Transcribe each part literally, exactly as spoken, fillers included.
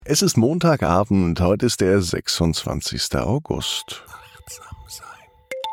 Es ist Montagabend, heute ist der sechsundzwanzigster August. Achtsam sein,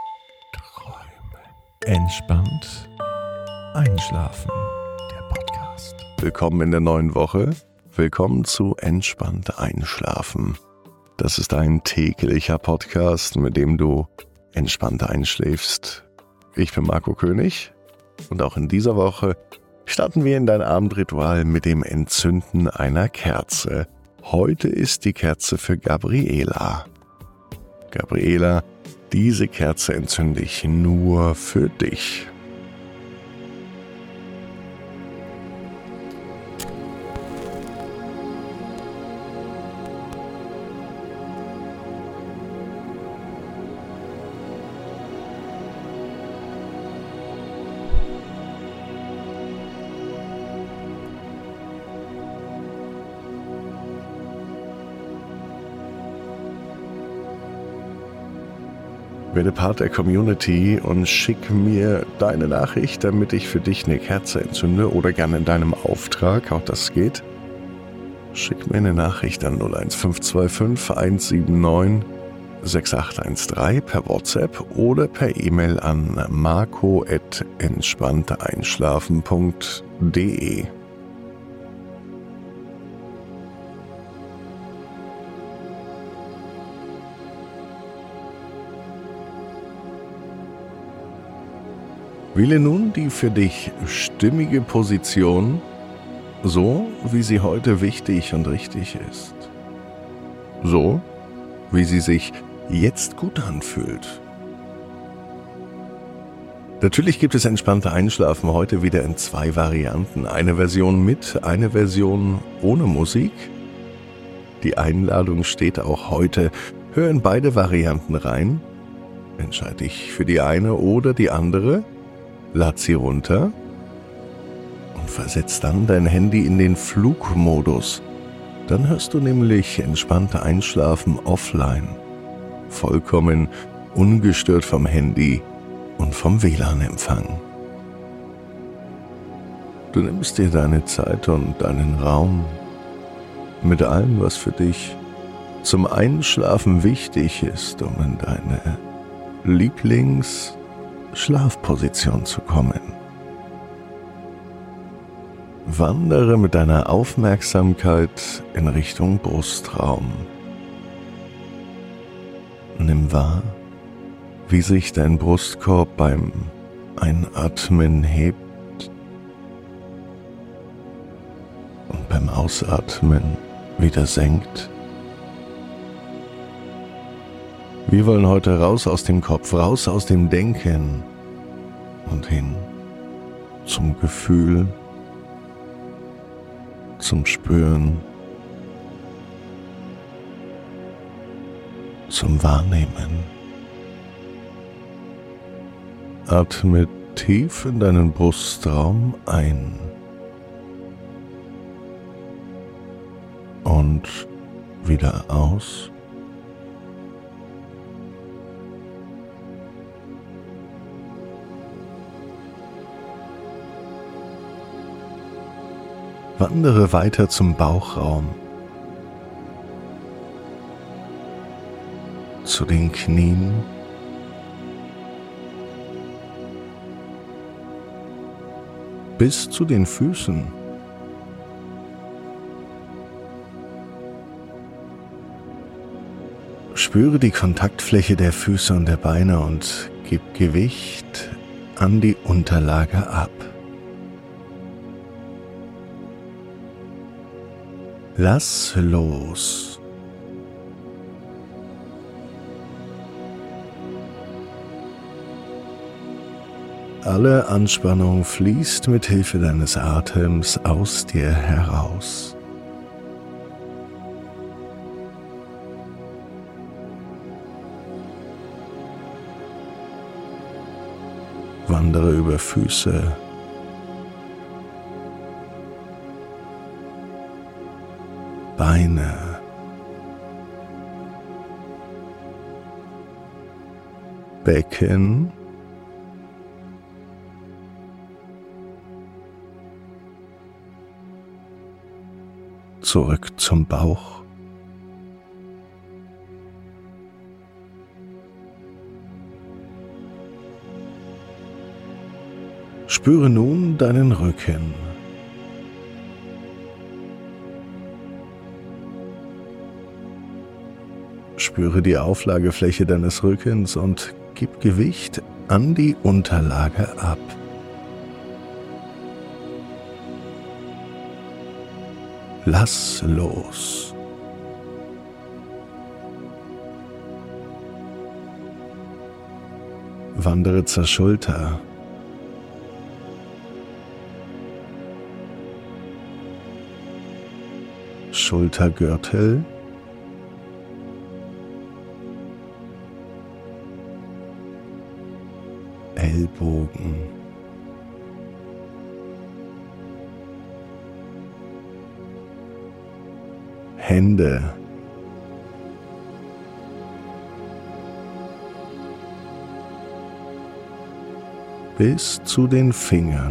träumen, entspannt einschlafen. Der Podcast. Willkommen in der neuen Woche. Willkommen zu Entspannt Einschlafen. Das ist ein täglicher Podcast, mit dem du entspannt einschläfst. Ich bin Marco König und auch in dieser Woche starten wir in dein Abendritual mit dem Entzünden einer Kerze. Heute ist die Kerze für Gabriela. Gabriela, diese Kerze entzünde ich nur für dich. Werde Part der Community und schick mir deine Nachricht, damit ich für dich eine Kerze entzünde oder gerne in deinem Auftrag, auch das geht. Schick mir eine Nachricht an null eins fünf zwei fünf eins sieben neun sechs acht eins drei per WhatsApp oder per E-Mail an marco at entspannteinschlafen punkt de. Wähle nun die für dich stimmige Position, so wie sie heute wichtig und richtig ist. So, wie sie sich jetzt gut anfühlt. Natürlich gibt es entspannte Einschlafen heute wieder in zwei Varianten. Eine Version mit, eine Version ohne Musik. Die Einladung steht auch heute. Hör in beide Varianten rein. Entscheide dich für die eine oder die andere. Lad sie runter und versetz dann dein Handy in den Flugmodus. Dann hörst du nämlich entspannte Einschlafen offline. Vollkommen ungestört vom Handy und vom W L A N-Empfang. Du nimmst dir deine Zeit und deinen Raum mit allem, was für dich zum Einschlafen wichtig ist, um in deine Lieblings- Schlafposition zu kommen. Wandere mit deiner Aufmerksamkeit in Richtung Brustraum. Nimm wahr, wie sich dein Brustkorb beim Einatmen hebt und beim Ausatmen wieder senkt. Wir wollen heute raus aus dem Kopf, raus aus dem Denken und hin zum Gefühl, zum Spüren, zum Wahrnehmen. Atme tief in deinen Brustraum ein und wieder aus. Wandere weiter zum Bauchraum, zu den Knien, bis zu den Füßen. Spüre die Kontaktfläche der Füße und der Beine und gib Gewicht an die Unterlage ab. Lass los. Alle Anspannung fließt mit Hilfe deines Atems aus dir heraus. Wandere über Füße, Beine, Becken, zurück zum Bauch, Spüre nun deinen Rücken. Spüre die Auflagefläche deines Rückens und gib Gewicht an die Unterlage ab. Lass los. Wandere zur Schulter. Schultergürtel. Ellbogen. Hände. Bis zu den Fingern.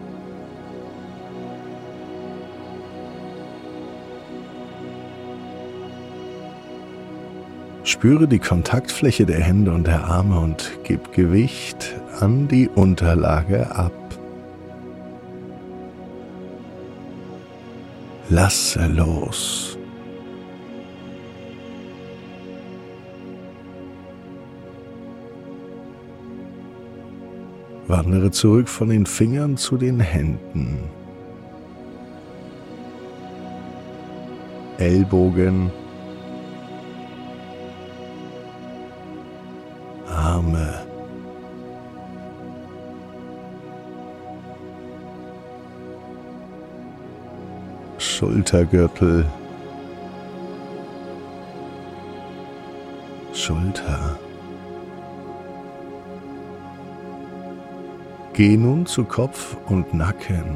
Spüre die Kontaktfläche der Hände und der Arme und gib Gewicht an die Unterlage ab. Lasse los. Wandere zurück von den Fingern zu den Händen. Ellbogen. Arme. Schultergürtel. Schulter. Geh nun zu Kopf und Nacken.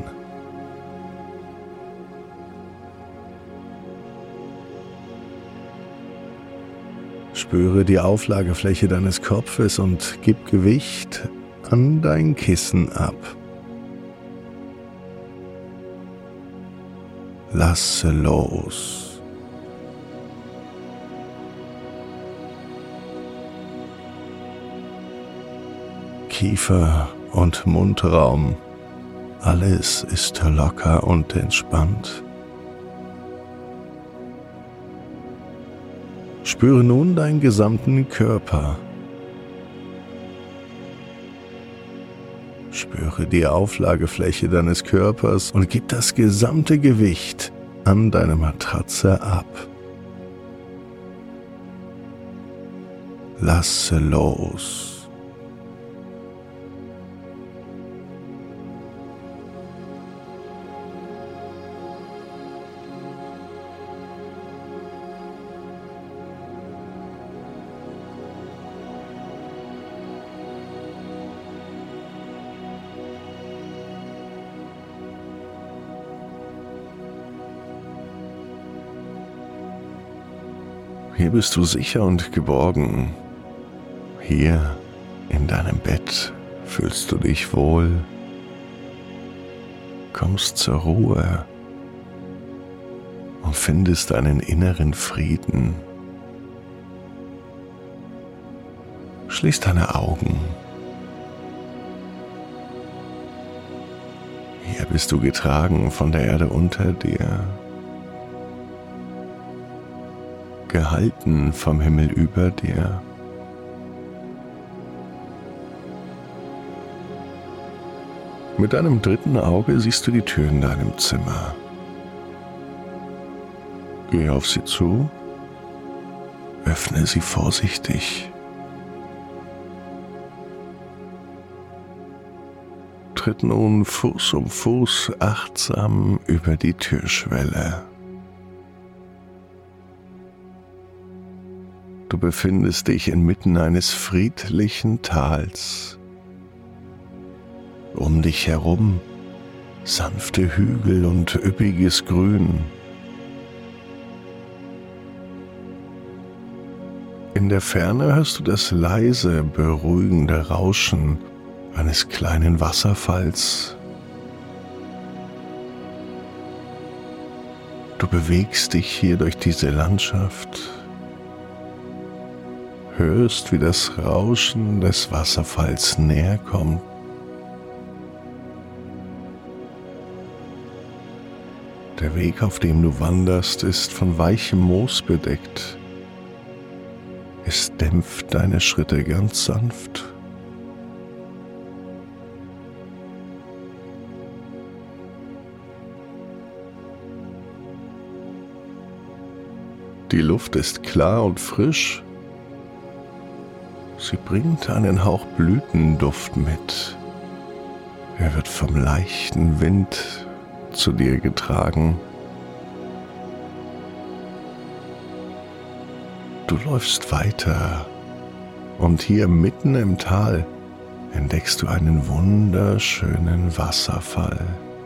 Spüre die Auflagefläche deines Kopfes und gib Gewicht an dein Kissen ab. Lasse los. Kiefer und Mundraum, alles ist locker und entspannt. Spüre nun deinen gesamten Körper. Spüre die Auflagefläche deines Körpers und gib das gesamte Gewicht an deine Matratze ab. Lasse los. Hier bist du sicher und geborgen. Hier in deinem Bett fühlst du dich wohl, kommst zur Ruhe und findest einen inneren Frieden. Schließ deine Augen. Hier bist du getragen von der Erde unter dir, gehalten vom Himmel über dir. Mit deinem dritten Auge siehst du die Tür in deinem Zimmer. Geh auf sie zu, öffne sie vorsichtig. Tritt nun Fuß um Fuß achtsam über die Türschwelle. Du befindest dich inmitten eines friedlichen Tals. Um dich herum sanfte Hügel und üppiges Grün. In der Ferne hörst du das leise, beruhigende Rauschen eines kleinen Wasserfalls. Du bewegst dich hier durch diese Landschaft, hörst, wie das Rauschen des Wasserfalls näher kommt. Der Weg, auf dem du wanderst, ist von weichem Moos bedeckt. Es dämpft deine Schritte ganz sanft. Die Luft ist klar und frisch. Sie bringt einen Hauch Blütenduft mit. Er wird vom leichten Wind zu dir getragen. Du läufst weiter und hier mitten im Tal entdeckst du einen wunderschönen Wasserfall.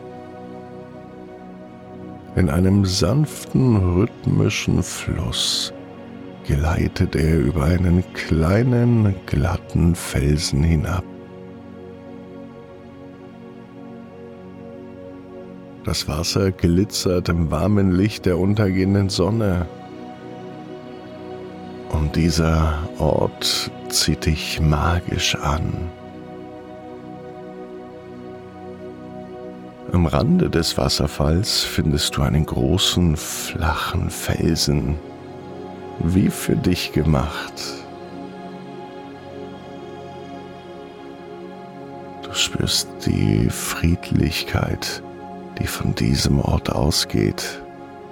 In einem sanften, rhythmischen Fluss gleitet er über einen kleinen, glatten Felsen hinab. Das Wasser glitzert im warmen Licht der untergehenden Sonne. Und dieser Ort zieht dich magisch an. Am Rande des Wasserfalls findest du einen großen, flachen Felsen, wie für dich gemacht. Du spürst die Friedlichkeit, die von diesem Ort ausgeht.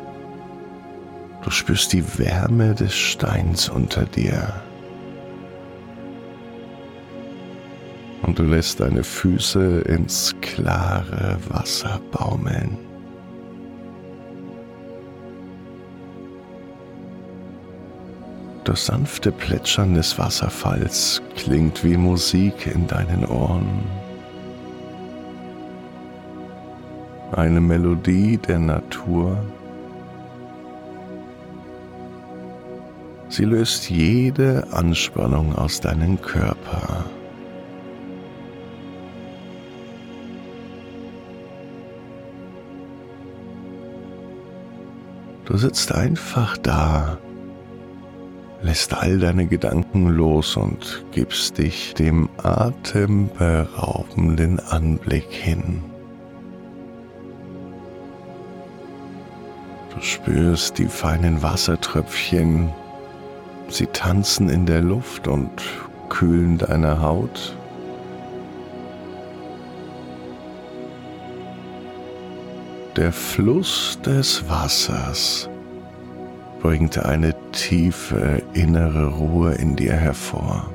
Du spürst die Wärme des Steins unter dir. Und du lässt deine Füße ins klare Wasser baumeln. Das sanfte Plätschern des Wasserfalls klingt wie Musik in deinen Ohren. Eine Melodie der Natur. Sie löst jede Anspannung aus deinem Körper. Du sitzt einfach da, lässt all deine Gedanken los und gibst dich dem atemberaubenden Anblick hin. Du spürst die feinen Wassertröpfchen, sie tanzen in der Luft und kühlen deine Haut. Der Fluss des Wassers bringt eine tiefe innere Ruhe in dir hervor.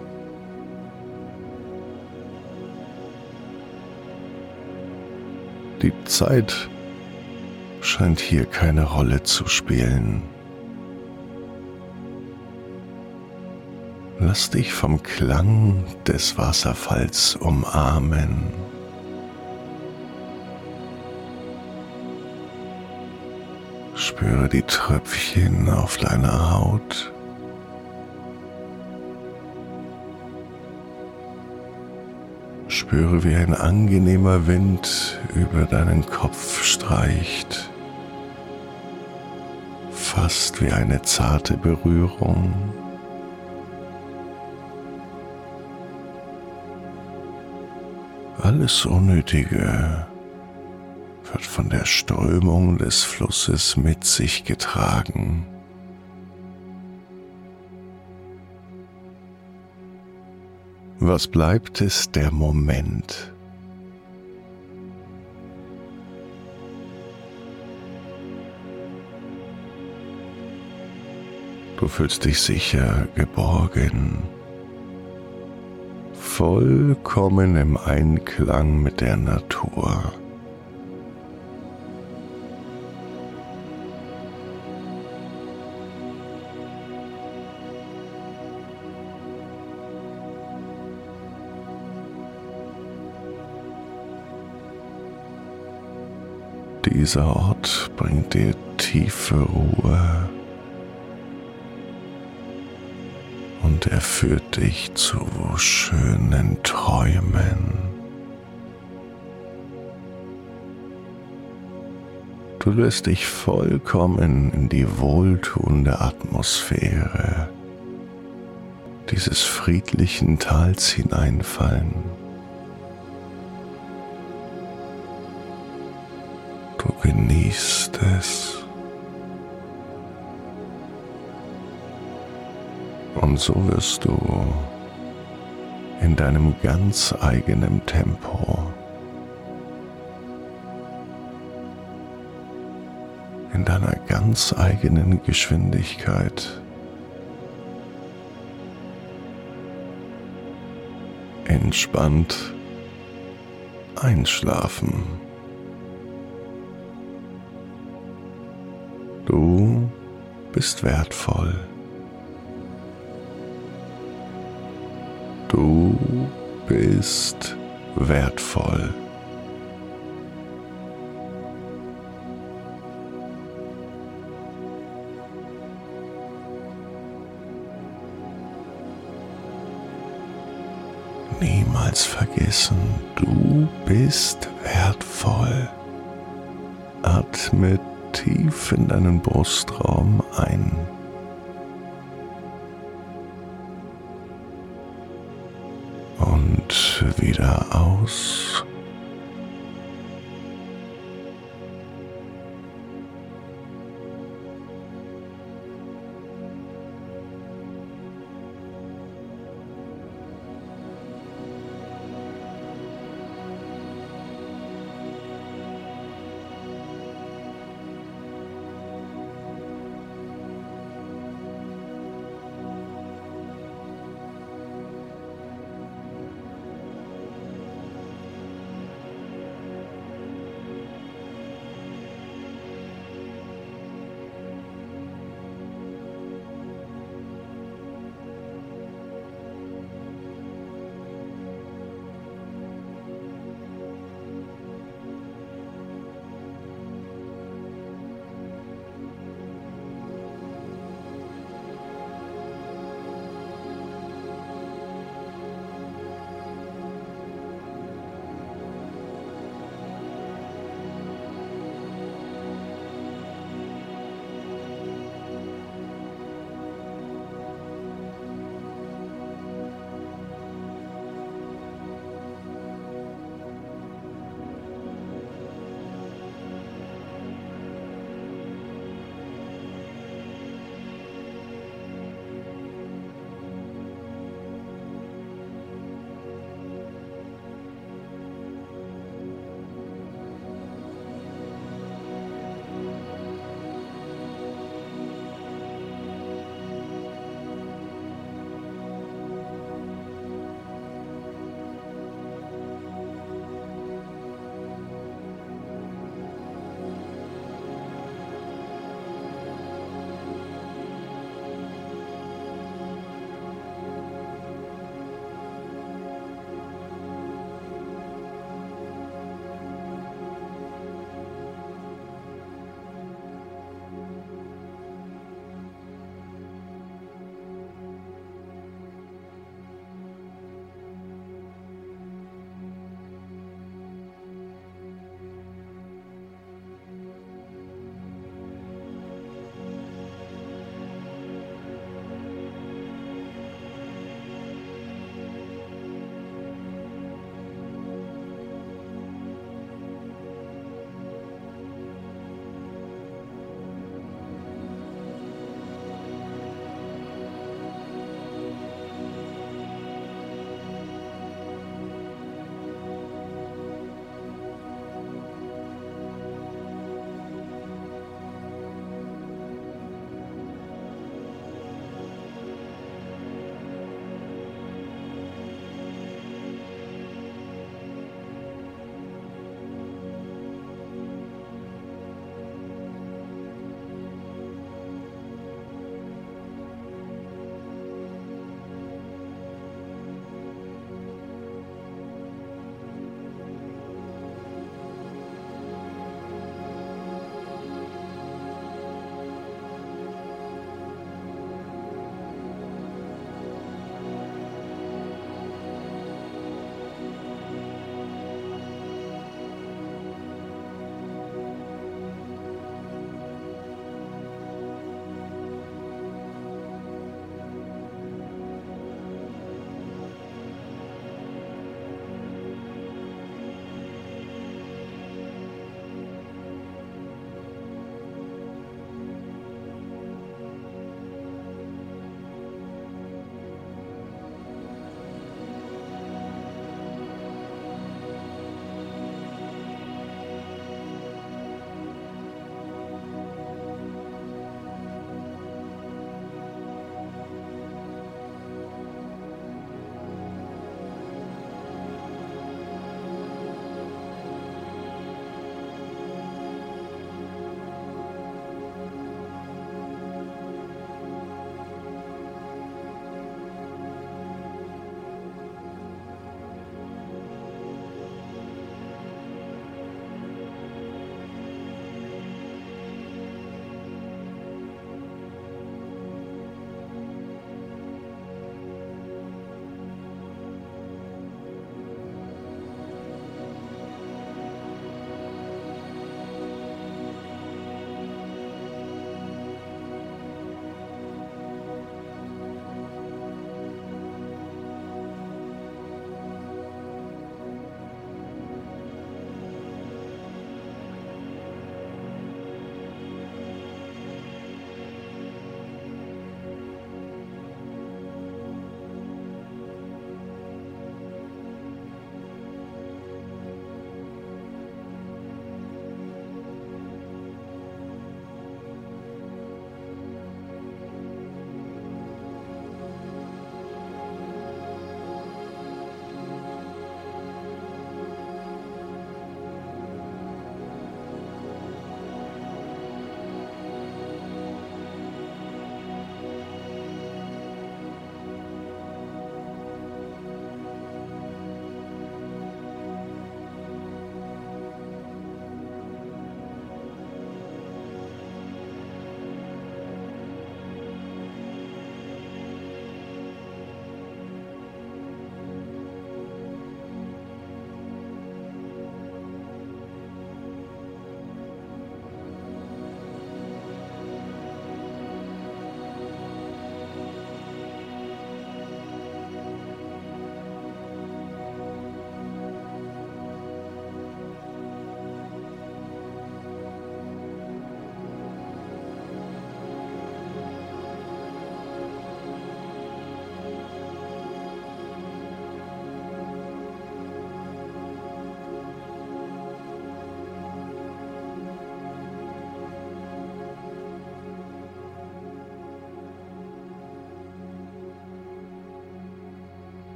Die Zeit scheint hier keine Rolle zu spielen. Lass dich vom Klang des Wasserfalls umarmen. Spüre die Tröpfchen auf deiner Haut. Spüre, wie ein angenehmer Wind über deinen Kopf streicht. Fast wie eine zarte Berührung. Alles Unnötige wird von der Strömung des Flusses mit sich getragen. Was bleibt, ist der Moment. Du fühlst dich sicher, geborgen, vollkommen im Einklang mit der Natur. Dieser Ort bringt dir tiefe Ruhe und er führt dich zu schönen Träumen. Du lässt dich vollkommen in die wohltuende Atmosphäre dieses friedlichen Tals hineinfallen. Du genießt es. Und so wirst du in deinem ganz eigenen Tempo, in deiner ganz eigenen Geschwindigkeit entspannt einschlafen. Du bist wertvoll. Du bist wertvoll. Niemals vergessen, du bist wertvoll. Atme tief in deinen Brustraum ein. Und wieder aus.